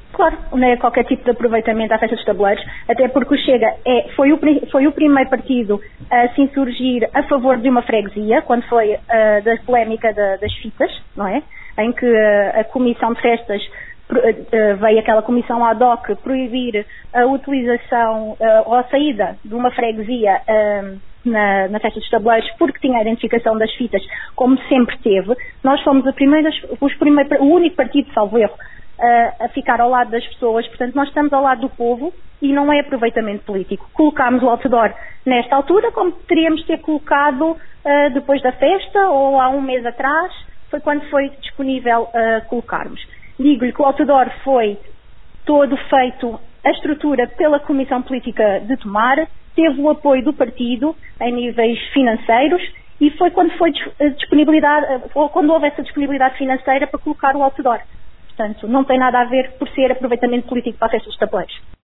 Claro, não é qualquer tipo de aproveitamento à festa dos tabuleiros, até porque o Chega foi o primeiro partido a se insurgir a favor de uma freguesia, quando foi da polémica das fitas, não é? Em que a Comissão de Festas veio aquela comissão ad hoc proibir a utilização ou a saída de uma freguesia na festa dos tabuleiros porque tinha a identificação das fitas, como sempre teve. Nós fomos o único partido, salvo erro, a ficar ao lado das pessoas, portanto nós estamos ao lado do povo e não é aproveitamento político. Colocámos o outdoor nesta altura como teríamos de ter colocado depois da festa ou há um mês atrás, foi quando foi disponível colocarmos. Digo-lhe que o outdoor foi todo feito, a estrutura pela Comissão Política de Tomar, teve o apoio do partido em níveis financeiros e foi quando foi quando houve essa disponibilidade financeira para colocar o outdoor. Portanto, não tem nada a ver por ser aproveitamento político para a festa dos tabuleiros.